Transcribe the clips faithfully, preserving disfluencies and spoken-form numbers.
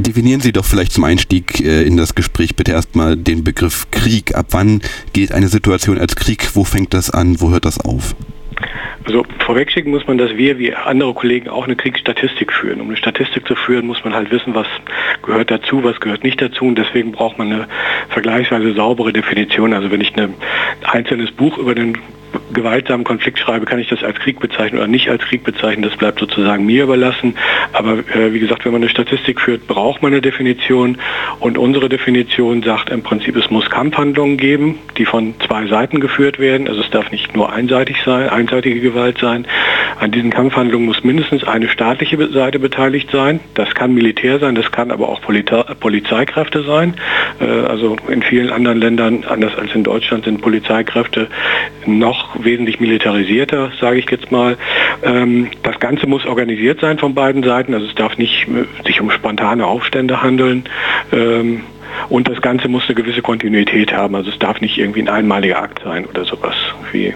Definieren Sie doch vielleicht zum Einstieg äh, in das Gespräch bitte erstmal den Begriff Krieg. Ab wann geht eine Situation als Krieg? Wo fängt das an? Wo hört das auf? Also vorwegschicken muss man, dass wir wie andere Kollegen auch eine Kriegsstatistik führen. Um eine Statistik zu führen, muss man halt wissen, was gehört dazu, was gehört nicht dazu. Und deswegen braucht man eine vergleichsweise saubere Definition. Also wenn ich ein einzelnes Buch über den gewaltsamen Konflikt schreibe, kann ich das als Krieg bezeichnen oder nicht als Krieg bezeichnen. Das bleibt sozusagen mir überlassen. Aber äh, wie gesagt, wenn man eine Statistik führt, braucht man eine Definition. Und unsere Definition sagt im Prinzip, es muss Kampfhandlungen geben, die von zwei Seiten geführt werden. Also es darf nicht nur einseitig sein, einseitige Gewalt sein. An diesen Kampfhandlungen muss mindestens eine staatliche Seite beteiligt sein. Das kann Militär sein, das kann aber auch Polizei, Polizeikräfte sein. Äh, also in vielen anderen Ländern, anders als in Deutschland, sind Polizeikräfte noch wesentlich militarisierter, sage ich jetzt mal. Ähm, das Ganze muss organisiert sein von beiden Seiten, also es darf nicht äh, sich um spontane Aufstände handeln. Ähm, und das Ganze muss eine gewisse Kontinuität haben, also es darf nicht irgendwie ein einmaliger Akt sein oder sowas wie äh,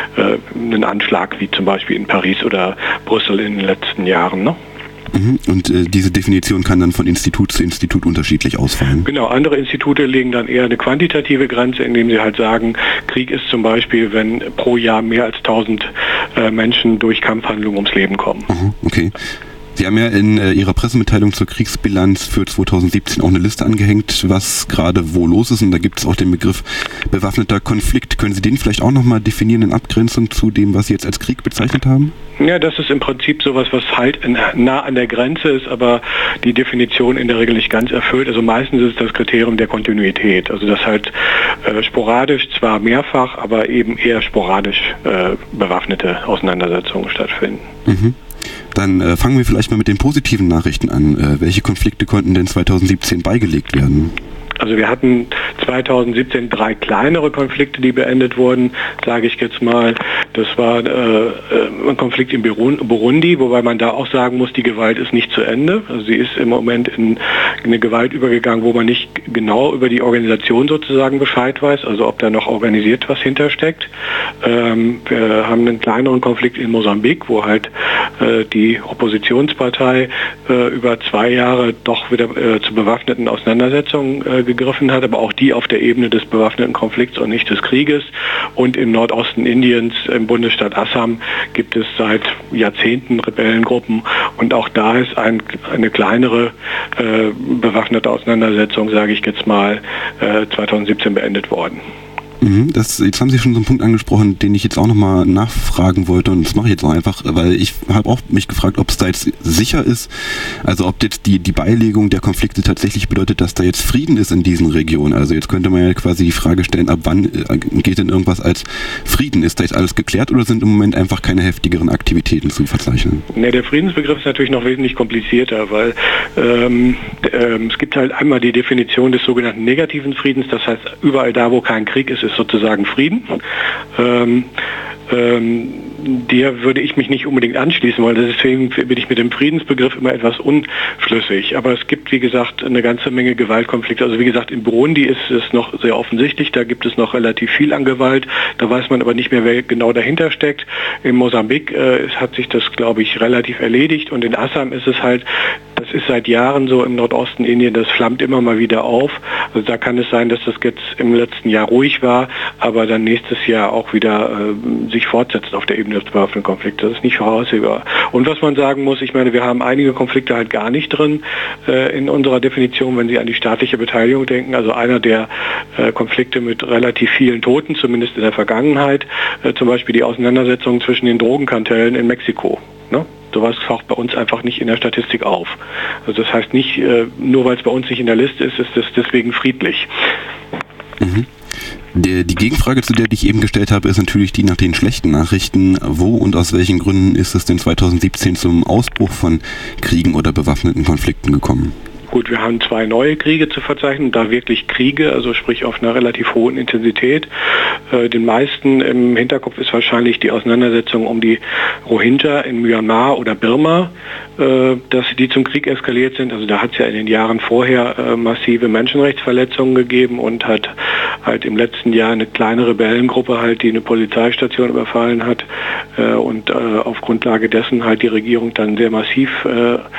ein Anschlag wie zum Beispiel in Paris oder Brüssel in den letzten Jahren, ne? Und äh, diese Definition kann dann von Institut zu Institut unterschiedlich ausfallen? Genau, andere Institute legen dann eher eine quantitative Grenze, indem sie halt sagen, Krieg ist zum Beispiel, wenn pro Jahr mehr als tausend äh, Menschen durch Kampfhandlungen ums Leben kommen. Aha, okay. Sie haben ja in äh, Ihrer Pressemitteilung zur Kriegsbilanz für zweitausendsiebzehn auch eine Liste angehängt, was gerade wo los ist. Und da gibt es auch den Begriff bewaffneter Konflikt. Können Sie den vielleicht auch nochmal definieren in Abgrenzung zu dem, was Sie jetzt als Krieg bezeichnet haben? Ja, das ist im Prinzip sowas, was halt in, nah an der Grenze ist, aber die Definition in der Regel nicht ganz erfüllt. Also meistens ist das Kriterium der Kontinuität. Also dass halt äh, sporadisch, zwar mehrfach, aber eben eher sporadisch äh, bewaffnete Auseinandersetzungen stattfinden. Mhm. Dann äh, fangen wir vielleicht mal mit den positiven Nachrichten an. Äh, welche Konflikte konnten denn zweitausendsiebzehn beigelegt werden? Also wir hatten zweitausendsiebzehn drei kleinere Konflikte, die beendet wurden, sage ich jetzt mal. Das war äh, ein Konflikt in Burundi, wobei man da auch sagen muss, die Gewalt ist nicht zu Ende. Also sie ist im Moment in eine Gewalt übergegangen, wo man nicht genau über die Organisation sozusagen Bescheid weiß, also ob da noch organisiert was hintersteckt. Ähm, wir haben einen kleineren Konflikt in Mosambik, wo halt äh, die Oppositionspartei äh, über zwei Jahre doch wieder äh, zu bewaffneten Auseinandersetzungen äh, gegriffen hat, aber auch die auf der Ebene des bewaffneten Konflikts und nicht des Krieges. Und im Nordosten Indiens, im Bundesstaat Assam, gibt es seit Jahrzehnten Rebellengruppen und auch da ist ein, eine kleinere äh, bewaffnete Auseinandersetzung, sage ich jetzt mal, äh, zweitausendsiebzehn beendet worden. Das, jetzt haben Sie schon so einen Punkt angesprochen, den ich jetzt auch nochmal nachfragen wollte und das mache ich jetzt auch einfach, weil ich habe auch mich gefragt, ob es da jetzt sicher ist, also ob jetzt die, die Beilegung der Konflikte tatsächlich bedeutet, dass da jetzt Frieden ist in diesen Regionen. Also jetzt könnte man ja quasi die Frage stellen, ab wann geht denn irgendwas als Frieden? Ist da jetzt alles geklärt oder sind im Moment einfach keine heftigeren Aktivitäten zu verzeichnen? Ne, der Friedensbegriff ist natürlich noch wesentlich komplizierter, weil ähm, ähm, es gibt halt einmal die Definition des sogenannten negativen Friedens, das heißt überall da, wo kein Krieg ist, ist sozusagen Frieden. Ähm, ähm, der würde ich mich nicht unbedingt anschließen, weil deswegen bin ich mit dem Friedensbegriff immer etwas unschlüssig. Aber es gibt, wie gesagt, eine ganze Menge Gewaltkonflikte. Also wie gesagt, in Burundi ist es noch sehr offensichtlich, da gibt es noch relativ viel an Gewalt. Da weiß man aber nicht mehr, wer genau dahinter steckt. In Mosambik äh, hat sich das, glaube ich, relativ erledigt. Und in Assam ist es halt, das ist seit Jahren so im Nordosten Indien, das flammt immer mal wieder auf. Also da kann es sein, dass das jetzt im letzten Jahr ruhig war, aber dann nächstes Jahr auch wieder äh, sich fortsetzt auf der Ebene des bewaffneten Konflikts. Das ist nicht voraussehbar. Und was man sagen muss, ich meine, wir haben einige Konflikte halt gar nicht drin äh, in unserer Definition, wenn Sie an die staatliche Beteiligung denken. Also einer der äh, Konflikte mit relativ vielen Toten, zumindest in der Vergangenheit, äh, zum Beispiel die Auseinandersetzung zwischen den Drogenkartellen in Mexiko. Ne? Sowas taucht bei uns einfach nicht in der Statistik auf. Also das heißt nicht, äh, nur weil es bei uns nicht in der Liste ist, ist es deswegen friedlich. Mhm. Die, die Gegenfrage, zu der ich eben gestellt habe, ist natürlich die nach den schlechten Nachrichten. Wo und aus welchen Gründen ist es denn zweitausendsiebzehn zum Ausbruch von Kriegen oder bewaffneten Konflikten gekommen? Gut, wir haben zwei neue Kriege zu verzeichnen, da wirklich Kriege, also sprich auf einer relativ hohen Intensität. Äh, den meisten im Hinterkopf ist wahrscheinlich die Auseinandersetzung um die Rohingya in Myanmar oder Birma, äh, dass die zum Krieg eskaliert sind. Also da hat es ja in den Jahren vorher äh, massive Menschenrechtsverletzungen gegeben und hat halt im letzten Jahr eine kleine Rebellengruppe halt, die eine Polizeistation überfallen hat äh, und äh, auf Grundlage dessen halt die Regierung dann sehr massiv äh,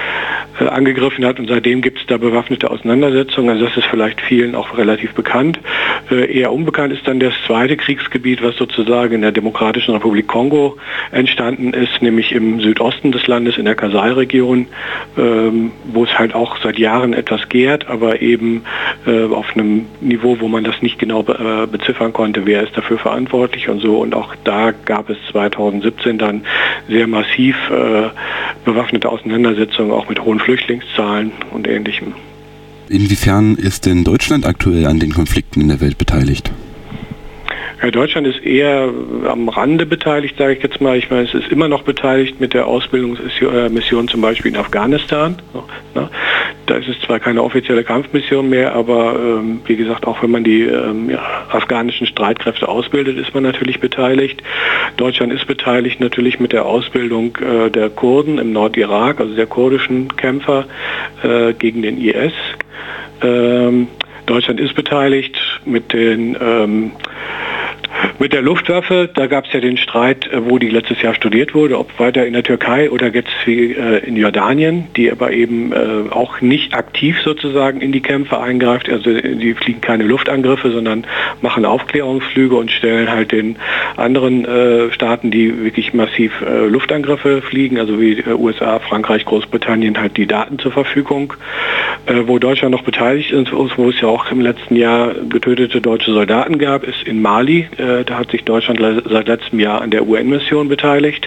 äh, angegriffen hat und seitdem gibt es da bewaffnete Auseinandersetzungen. Also das ist vielleicht vielen auch relativ bekannt. Äh, eher unbekannt ist dann das zweite Kriegsgebiet, was sozusagen in der Demokratischen Republik Kongo entstanden ist, nämlich im Südosten des Landes in der Kasai-Region, ähm, wo es halt auch seit Jahren etwas gärt, aber eben äh, auf einem Niveau, wo man das nicht genau be äh, beziffern konnte, wer ist dafür verantwortlich und so. Und auch da gab es zweitausendsiebzehn dann sehr massiv äh, bewaffnete Auseinandersetzungen, auch mit hohen Flüchtlingszahlen und Ähnlichem. Inwiefern ist denn Deutschland aktuell an den Konflikten in der Welt beteiligt? Ja, Deutschland ist eher am Rande beteiligt, sage ich jetzt mal. Ich meine, es ist immer noch beteiligt mit der Ausbildungsmission zum Beispiel in Afghanistan. Da ist es zwar keine offizielle Kampfmission mehr, aber ähm, wie gesagt, auch wenn man die ähm, ja, afghanischen Streitkräfte ausbildet, ist man natürlich beteiligt. Deutschland ist beteiligt natürlich mit der Ausbildung äh, der Kurden im Nordirak, also der kurdischen Kämpfer äh, gegen den I S. Ähm, Deutschland ist beteiligt mit den ähm, Mit der Luftwaffe, da gab es ja den Streit, wo die letztes Jahr studiert wurde, ob weiter in der Türkei oder jetzt wie äh, in Jordanien, die aber eben äh, auch nicht aktiv sozusagen in die Kämpfe eingreift. Also die fliegen keine Luftangriffe, sondern machen Aufklärungsflüge und stellen halt den anderen äh, Staaten, die wirklich massiv äh, Luftangriffe fliegen, also wie äh, U S A, Frankreich, Großbritannien, halt die Daten zur Verfügung. Äh, wo Deutschland noch beteiligt ist, wo es ja auch im letzten Jahr getötete deutsche Soldaten gab, ist in Mali. Äh, Da hat sich Deutschland seit letztem Jahr an der U N-Mission beteiligt.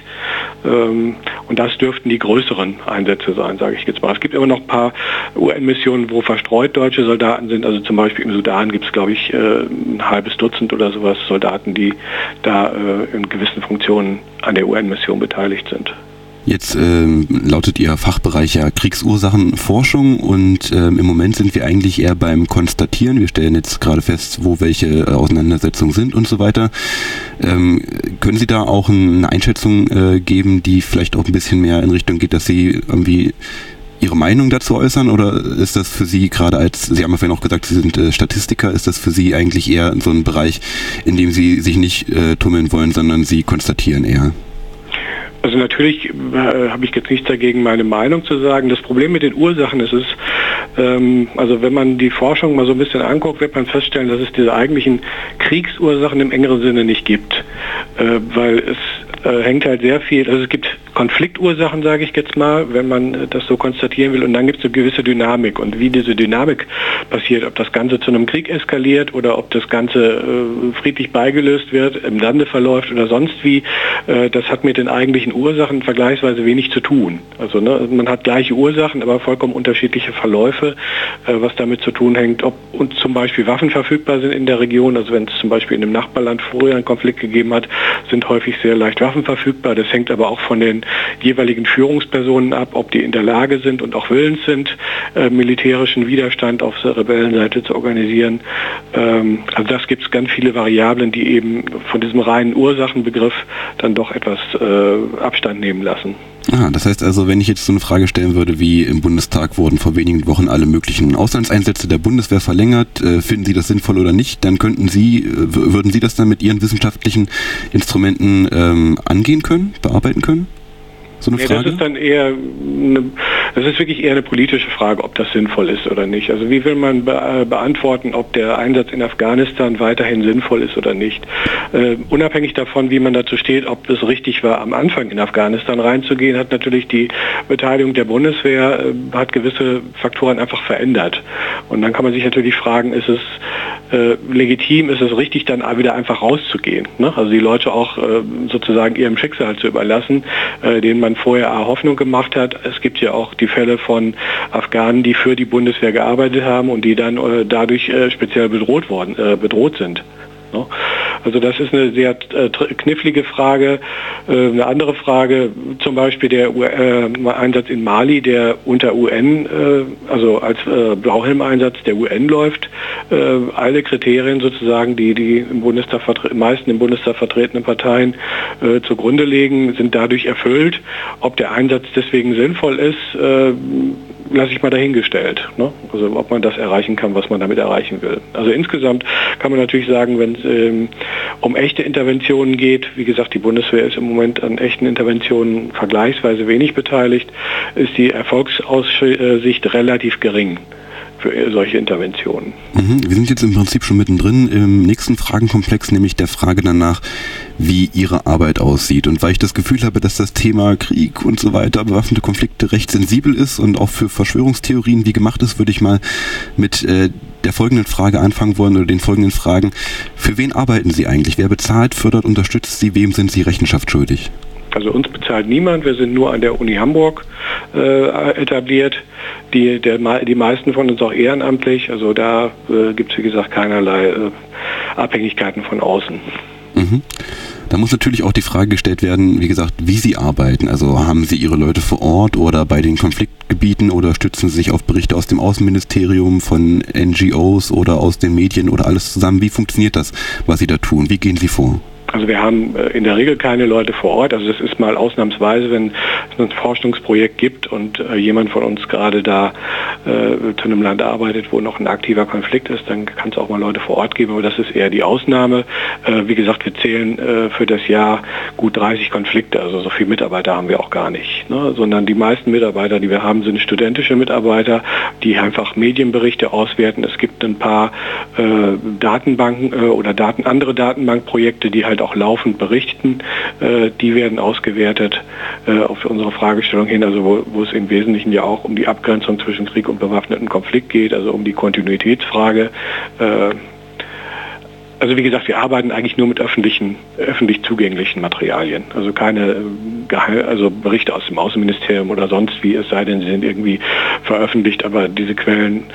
Und das dürften die größeren Einsätze sein, sage ich jetzt mal. Es gibt immer noch ein paar U N-Missionen, wo verstreut deutsche Soldaten sind. Also zum Beispiel im Sudan gibt es, glaube ich, ein halbes Dutzend oder sowas Soldaten, die da in gewissen Funktionen an der U N-Mission beteiligt sind. Jetzt ähm, lautet Ihr Fachbereich ja Kriegsursachenforschung und ähm, im Moment sind wir eigentlich eher beim Konstatieren. Wir stellen jetzt gerade fest, wo welche äh, Auseinandersetzungen sind und so weiter. Ähm, können Sie da auch eine Einschätzung äh, geben, die vielleicht auch ein bisschen mehr in Richtung geht, dass Sie irgendwie Ihre Meinung dazu äußern, oder ist das für Sie gerade als, Sie haben ja vorhin auch gesagt, Sie sind äh, Statistiker, ist das für Sie eigentlich eher so ein Bereich, in dem Sie sich nicht äh, tummeln wollen, sondern Sie konstatieren eher? Also natürlich äh, habe ich jetzt nichts dagegen, meine Meinung zu sagen. Das Problem mit den Ursachen ist es, ähm, also wenn man die Forschung mal so ein bisschen anguckt, wird man feststellen, dass es diese eigentlichen Kriegsursachen im engeren Sinne nicht gibt. Äh, weil es äh, hängt halt sehr viel, also es gibt Konfliktursachen, sage ich jetzt mal, wenn man das so konstatieren will, und dann gibt es eine gewisse Dynamik, und wie diese Dynamik passiert, ob das Ganze zu einem Krieg eskaliert oder ob das Ganze äh, friedlich beigelöst wird, im Lande verläuft oder sonst wie, äh, das hat mit den eigentlichen Ursachen vergleichsweise wenig zu tun. Also ne, man hat gleiche Ursachen, aber vollkommen unterschiedliche Verläufe, äh, was damit zu tun hängt, ob und zum Beispiel Waffen verfügbar sind in der Region. Also wenn es zum Beispiel in einem Nachbarland früher einen Konflikt gegeben hat, sind häufig sehr leicht Waffen verfügbar. Das hängt aber auch von den jeweiligen Führungspersonen ab, ob die in der Lage sind und auch willens sind, äh, militärischen Widerstand auf der Rebellenseite zu organisieren. Ähm, also das gibt es ganz viele Variablen, die eben von diesem reinen Ursachenbegriff dann doch etwas äh, Abstand nehmen lassen. Ah, das heißt also, wenn ich jetzt so eine Frage stellen würde, wie im Bundestag wurden vor wenigen Wochen alle möglichen Auslandseinsätze der Bundeswehr verlängert, äh, finden Sie das sinnvoll oder nicht, dann könnten Sie, äh, würden Sie das dann mit Ihren wissenschaftlichen Instrumenten ähm, angehen können, bearbeiten können? So eine nee, Frage? Das ist dann eher, eine, das ist wirklich eher eine politische Frage, ob das sinnvoll ist oder nicht. Also wie will man be äh, beantworten, ob der Einsatz in Afghanistan weiterhin sinnvoll ist oder nicht? Äh, unabhängig davon, wie man dazu steht, ob es richtig war, am Anfang in Afghanistan reinzugehen, hat natürlich die Beteiligung der Bundeswehr, äh, hat gewisse Faktoren einfach verändert. Und dann kann man sich natürlich fragen, ist es äh, legitim, ist es richtig, dann wieder einfach rauszugehen? Ne? Also die Leute auch äh, sozusagen ihrem Schicksal zu überlassen, äh, denen man vorher Hoffnung gemacht hat. Es gibt ja auch die Fälle von Afghanen, die für die Bundeswehr gearbeitet haben und die dann äh, dadurch äh, speziell bedroht worden, äh, bedroht sind. No? Also das ist eine sehr äh, knifflige Frage. Äh, eine andere Frage, zum Beispiel der U äh, Einsatz in Mali, der unter U N, äh, also als äh, Blauhelm-Einsatz der U N läuft. Äh, alle Kriterien sozusagen, die die im Bundestag meisten im Bundestag vertretenen Parteien äh, zugrunde legen, sind dadurch erfüllt. Ob der Einsatz deswegen sinnvoll ist, äh, lasse ich mal dahingestellt. Ne? Also ob man das erreichen kann, was man damit erreichen will. Also insgesamt kann man natürlich sagen, wenn es ähm, um echte Interventionen geht, wie gesagt, die Bundeswehr ist im Moment an echten Interventionen vergleichsweise wenig beteiligt, ist die Erfolgsaussicht relativ gering für solche Interventionen. Mhm. Wir sind jetzt im Prinzip schon mittendrin im nächsten Fragenkomplex, nämlich der Frage danach, wie Ihre Arbeit aussieht. Und weil ich das Gefühl habe, dass das Thema Krieg und so weiter, bewaffnete Konflikte recht sensibel ist und auch für Verschwörungstheorien wie gemacht ist, würde ich mal mit äh, der folgenden Frage anfangen wollen oder den folgenden Fragen. Für wen arbeiten Sie eigentlich? Wer bezahlt, fördert, unterstützt Sie? Wem sind Sie Rechenschaft schuldig? Also uns bezahlt niemand, wir sind nur an der Uni Hamburg äh, etabliert, die, der, die meisten von uns auch ehrenamtlich, also da äh, gibt es wie gesagt keinerlei äh, Abhängigkeiten von außen. Mhm. Da muss natürlich auch die Frage gestellt werden, wie gesagt, wie Sie arbeiten. Also haben Sie Ihre Leute vor Ort oder bei den Konfliktgebieten oder stützen Sie sich auf Berichte aus dem Außenministerium, von N G Os oder aus den Medien oder alles zusammen? Wie funktioniert das, was Sie da tun? Wie gehen Sie vor? Also wir haben in der Regel keine Leute vor Ort. Also das ist mal ausnahmsweise, wenn es ein Forschungsprojekt gibt und äh, jemand von uns gerade da äh, zu einem Land arbeitet, wo noch ein aktiver Konflikt ist, dann kann es auch mal Leute vor Ort geben. Aber das ist eher die Ausnahme. Äh, wie gesagt, wir zählen äh, für das Jahr gut dreißig Konflikte. Also so viele Mitarbeiter haben wir auch gar nicht. Ne? Sondern die meisten Mitarbeiter, die wir haben, sind studentische Mitarbeiter, die einfach Medienberichte auswerten. Es gibt ein paar äh, Datenbanken äh, oder Daten, andere Datenbankprojekte, die halt auch laufend berichten, äh, die werden ausgewertet äh, auf unsere Fragestellung hin, also wo, wo es im Wesentlichen ja auch um die Abgrenzung zwischen Krieg und bewaffneten Konflikt geht, also um die Kontinuitätsfrage. Äh, also wie gesagt, wir arbeiten eigentlich nur mit öffentlichen, öffentlich zugänglichen Materialien, also keine Geheim, also Berichte aus dem Außenministerium oder sonst wie, es sei denn, sie sind irgendwie veröffentlicht, aber diese Quellen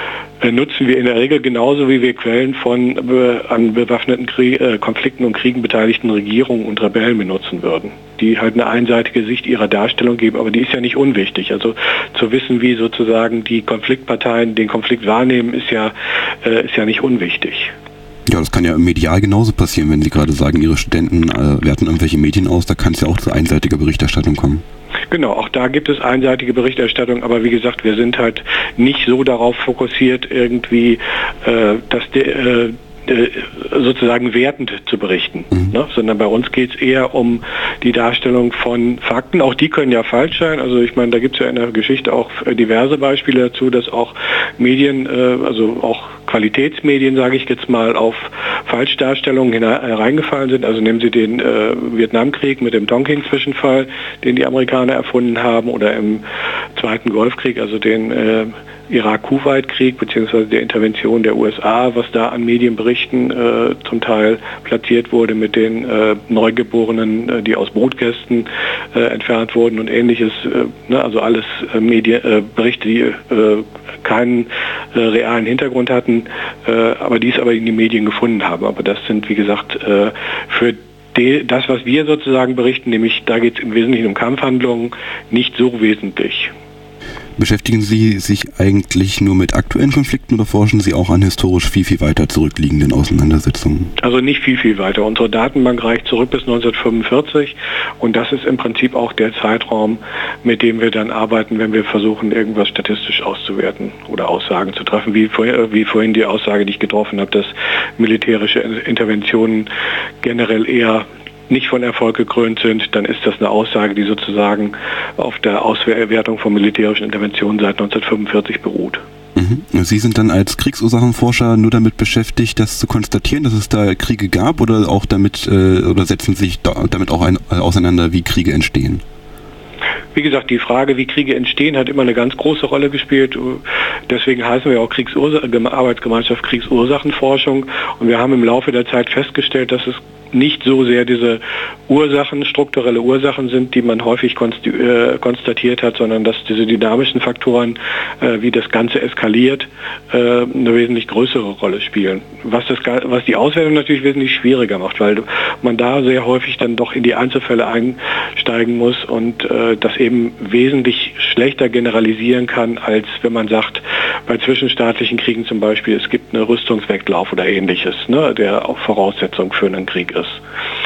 nutzen wir in der Regel genauso, wie wir Quellen von be, an bewaffneten Krieg, äh, Konflikten und Kriegen beteiligten Regierungen und Rebellen benutzen würden, die halt eine einseitige Sicht ihrer Darstellung geben, aber die ist ja nicht unwichtig. Also zu wissen, wie sozusagen die Konfliktparteien den Konflikt wahrnehmen, ist ja, äh, ist ja nicht unwichtig. Ja, das kann ja medial genauso passieren, wenn Sie gerade sagen, Ihre Studenten äh, werten irgendwelche Medien aus, da kann es ja auch zu einseitiger Berichterstattung kommen. Genau, auch da gibt es einseitige Berichterstattung, aber wie gesagt, wir sind halt nicht so darauf fokussiert, irgendwie äh, dass de, äh, sozusagen wertend zu berichten, mhm. ne? Sondern bei uns geht es eher um die Darstellung von Fakten. Auch die können ja falsch sein. Also ich meine, da gibt es ja in der Geschichte auch diverse Beispiele dazu, dass auch Medien, äh, also auch Qualitätsmedien, sage ich jetzt mal, auf Falschdarstellungen hereingefallen sind. Also nehmen Sie den äh, Vietnamkrieg mit dem Tonkin-Zwischenfall, den die Amerikaner erfunden haben, oder im Zweiten Golfkrieg, also den äh, Irak-Kuwait-Krieg bzw. der Intervention der U S A, was da an Medienberichten äh, zum Teil platziert wurde mit den äh, Neugeborenen, äh, die aus Brutkästen äh, entfernt wurden und ähnliches. Äh, ne, also alles äh, Medien, äh, Berichte, die äh, keinen äh, realen Hintergrund hatten, äh, aber die es aber in den Medien gefunden haben. Aber das sind, wie gesagt, äh, für die, das, was wir sozusagen berichten, nämlich da geht es im Wesentlichen um Kampfhandlungen, nicht so wesentlich. Beschäftigen Sie sich eigentlich nur mit aktuellen Konflikten oder forschen Sie auch an historisch viel, viel weiter zurückliegenden Auseinandersetzungen? Also nicht viel, viel weiter. Unsere Datenbank reicht zurück bis neunzehnhundertfünfundvierzig und das ist im Prinzip auch der Zeitraum, mit dem wir dann arbeiten, wenn wir versuchen, irgendwas statistisch auszuwerten oder Aussagen zu treffen. Wie, vor, wie vorhin die Aussage, die ich getroffen habe, dass militärische Interventionen generell eher nicht von Erfolg gekrönt sind, dann ist das eine Aussage, die sozusagen auf der Auswertung von militärischen Interventionen seit neunzehnhundertfünfundvierzig beruht. Mhm. Sie sind dann als Kriegsursachenforscher nur damit beschäftigt, das zu konstatieren, dass es da Kriege gab, oder auch damit äh, oder setzen Sie sich da, damit auch ein, äh, auseinander, wie Kriege entstehen? Wie gesagt, die Frage, wie Kriege entstehen, hat immer eine ganz große Rolle gespielt. Deswegen heißen wir auch Kriegsursa- Arbeitsgemeinschaft Kriegsursachenforschung. Und wir haben im Laufe der Zeit festgestellt, dass es nicht so sehr diese Ursachen, strukturelle Ursachen sind, die man häufig konst- äh, konstatiert hat, sondern dass diese dynamischen Faktoren, äh, wie das Ganze eskaliert, äh, eine wesentlich größere Rolle spielen. Was, das, was die Auswertung natürlich wesentlich schwieriger macht, weil man da sehr häufig dann doch in die Einzelfälle einsteigen muss und äh, das eben wesentlich schlechter generalisieren kann, als wenn man sagt, bei zwischenstaatlichen Kriegen zum Beispiel, es gibt einen Rüstungswettlauf oder ähnliches, ne, der auch Voraussetzung für einen Krieg ist.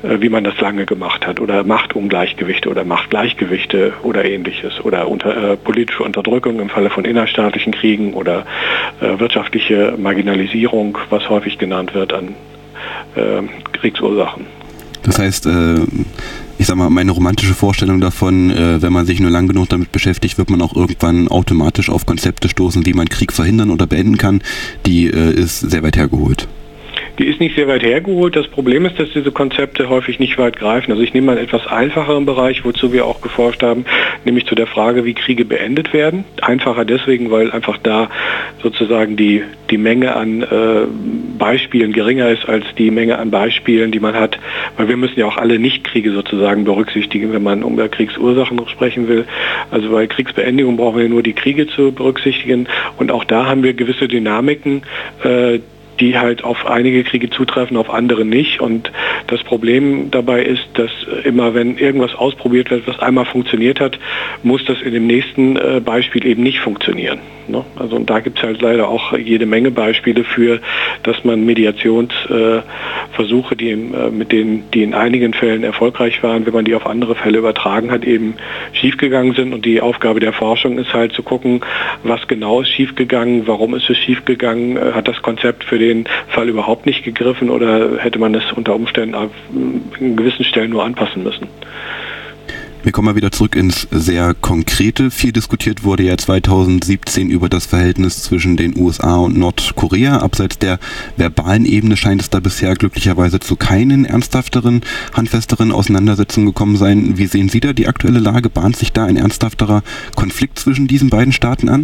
wie man das lange gemacht hat, oder Machtungleichgewichte oder Machtgleichgewichte oder ähnliches, oder unter, äh, politische Unterdrückung im Falle von innerstaatlichen Kriegen oder äh, wirtschaftliche Marginalisierung, was häufig genannt wird an äh, Kriegsursachen. Das heißt, äh, ich sag mal, meine romantische Vorstellung davon, äh, wenn man sich nur lang genug damit beschäftigt, wird man auch irgendwann automatisch auf Konzepte stoßen, wie man Krieg verhindern oder beenden kann, die äh, ist sehr weit hergeholt. Die ist nicht sehr weit hergeholt. Das Problem ist, dass diese Konzepte häufig nicht weit greifen. Also ich nehme mal einen etwas einfacheren Bereich, wozu wir auch geforscht haben, nämlich zu der Frage, wie Kriege beendet werden. Einfacher deswegen, weil einfach da sozusagen die, die Menge an äh, Beispielen geringer ist als die Menge an Beispielen, die man hat. Weil wir müssen ja auch alle Nicht-Kriege sozusagen berücksichtigen, wenn man über Kriegsursachen sprechen will. Also bei Kriegsbeendigung brauchen wir nur die Kriege zu berücksichtigen. Und auch da haben wir gewisse Dynamiken, äh, die halt auf einige Kriege zutreffen, auf andere nicht. Und das Problem dabei ist, dass immer, wenn irgendwas ausprobiert wird, was einmal funktioniert hat, muss das in dem nächsten äh, Beispiel eben nicht funktionieren. Ne? Also und da gibt es halt leider auch jede Menge Beispiele für, dass man Mediationsversuche, äh, die in, äh, mit denen, die in einigen Fällen erfolgreich waren, wenn man die auf andere Fälle übertragen hat, eben schiefgegangen sind. Und die Aufgabe der Forschung ist halt zu gucken, was genau ist schiefgegangen, warum ist es schiefgegangen, äh, hat das Konzept für den Fall überhaupt nicht gegriffen oder hätte man es unter Umständen an gewissen Stellen nur anpassen müssen. Wir kommen mal wieder zurück ins sehr Konkrete. Viel diskutiert wurde ja zweitausendsiebzehn über das Verhältnis zwischen den U S A und Nordkorea. Abseits der verbalen Ebene scheint es da bisher glücklicherweise zu keinen ernsthafteren, handfesteren Auseinandersetzungen gekommen sein. Wie sehen Sie da die aktuelle Lage? Bahnt sich da ein ernsthafterer Konflikt zwischen diesen beiden Staaten an?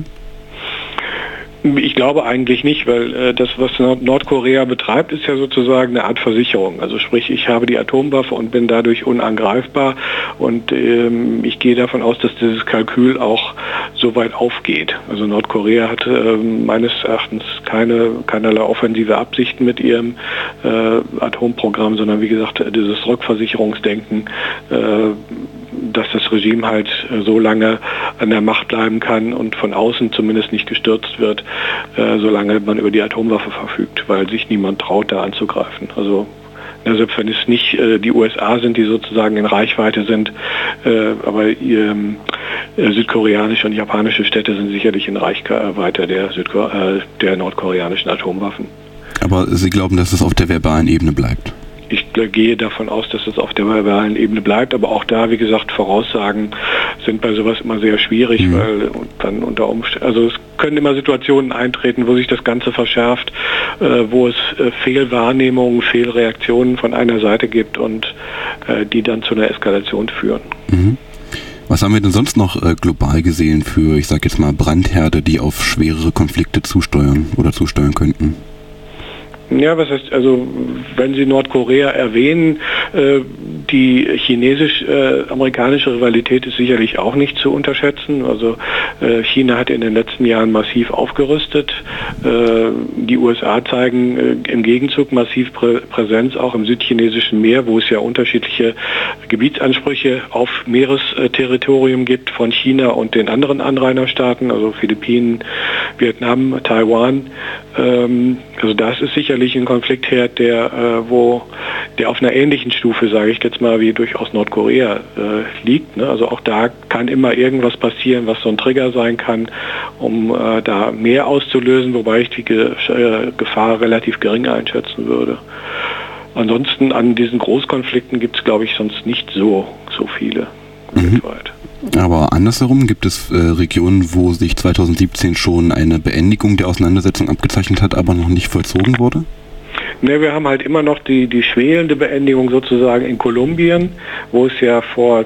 Ich glaube eigentlich nicht, weil äh, das, was Nord- Nordkorea betreibt, ist ja sozusagen eine Art Versicherung. Also sprich, ich habe die Atomwaffe und bin dadurch unangreifbar und ähm, ich gehe davon aus, dass dieses Kalkül auch so weit aufgeht. Also Nordkorea hat äh, meines Erachtens keine, keinerlei offensive Absichten mit ihrem äh, Atomprogramm, sondern wie gesagt, dieses Rückversicherungsdenken, äh, dass das Regime halt so lange an der Macht bleiben kann und von außen zumindest nicht gestürzt wird, äh, solange man über die Atomwaffe verfügt, weil sich niemand traut, da anzugreifen. Also selbst wenn es nicht äh, die U S A sind, die sozusagen in Reichweite sind, äh, aber äh, südkoreanische und japanische Städte sind sicherlich in Reichweite der, Südko- äh, der nordkoreanischen Atomwaffen. Aber Sie glauben, dass es auf der verbalen Ebene bleibt? Ich gehe davon aus, dass es auf der verbalen Ebene bleibt, aber auch da, wie gesagt, Voraussagen sind bei sowas immer sehr schwierig, mhm. weil dann unter Umständen, also es können immer Situationen eintreten, wo sich das Ganze verschärft, äh, wo es äh, Fehlwahrnehmungen, Fehlreaktionen von einer Seite gibt und äh, die dann zu einer Eskalation führen. Mhm. Was haben wir denn sonst noch äh, global gesehen für, ich sag jetzt mal, Brandherde, die auf schwerere Konflikte zusteuern oder zusteuern könnten? Ja, was heißt, also wenn Sie Nordkorea erwähnen, äh, die chinesisch-amerikanische Rivalität ist sicherlich auch nicht zu unterschätzen. Also äh, China hat in den letzten Jahren massiv aufgerüstet. Äh, die U S A zeigen äh, im Gegenzug massiv Prä- Präsenz auch im südchinesischen Meer, wo es ja unterschiedliche Gebietsansprüche auf Meeresterritorium gibt von China und den anderen Anrainerstaaten, also Philippinen, Vietnam, Taiwan. Ähm, also das ist sicherlich ein Konfliktherd, der, äh, wo, der auf einer ähnlichen Stufe, sage ich jetzt mal, wie durchaus Nordkorea äh, liegt. Ne? Also auch da kann immer irgendwas passieren, was so ein Trigger sein kann, um äh, da mehr auszulösen, wobei ich die Ge- äh, Gefahr relativ gering einschätzen würde. Ansonsten an diesen Großkonflikten gibt es, glaube ich, sonst nicht so, so viele weltweit. Mhm. Aber andersherum gibt es äh, Regionen, wo sich zweitausendsiebzehn schon eine Beendigung der Auseinandersetzung abgezeichnet hat, aber noch nicht vollzogen wurde? Ne, wir haben halt immer noch die, die schwelende Beendigung sozusagen in Kolumbien, wo es ja vor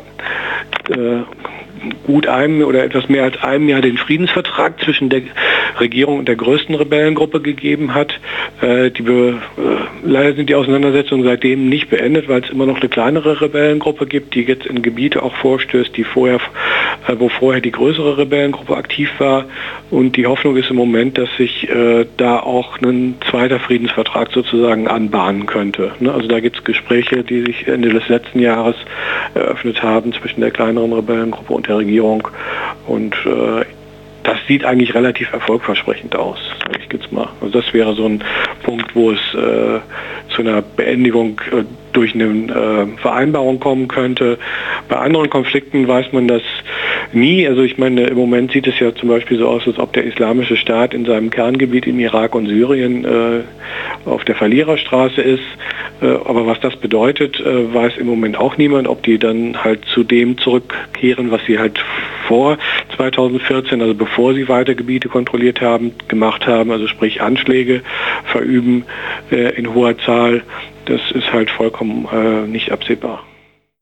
äh, gut einem oder etwas mehr als einem Jahr den Friedensvertrag zwischen der Regierung und der größten Rebellengruppe gegeben hat. Äh, die be, äh, leider sind die Auseinandersetzungen seitdem nicht beendet, weil es immer noch eine kleinere Rebellengruppe gibt, die jetzt in Gebiete auch vorstößt, die vorher, äh, wo vorher die größere Rebellengruppe aktiv war. Und die Hoffnung ist im Moment, dass sich äh, da auch ein zweiter Friedensvertrag sozusagen anbahnen könnte. Ne? Also da gibt es Gespräche, die sich Ende des letzten Jahres eröffnet haben zwischen der kleineren Rebellengruppe und der Regierung. Und äh, das sieht eigentlich relativ erfolgversprechend aus, sage ich jetzt mal. Also das wäre so ein Punkt, wo es äh, zu einer Beendigung äh, durch eine äh, Vereinbarung kommen könnte. Bei anderen Konflikten weiß man das nie. Also ich meine, im Moment sieht es ja zum Beispiel so aus, als ob der Islamische Staat in seinem Kerngebiet im Irak und Syrien äh, auf der Verliererstraße ist. Äh, aber was das bedeutet, äh, weiß im Moment auch niemand, ob die dann halt zu dem zurückkehren, was sie halt vor zweitausendvierzehn, also bevor sie weiter Gebiete kontrolliert haben, gemacht haben, also sprich Anschläge verüben äh, in hoher Zahl. Das ist halt vollkommen äh, nicht absehbar.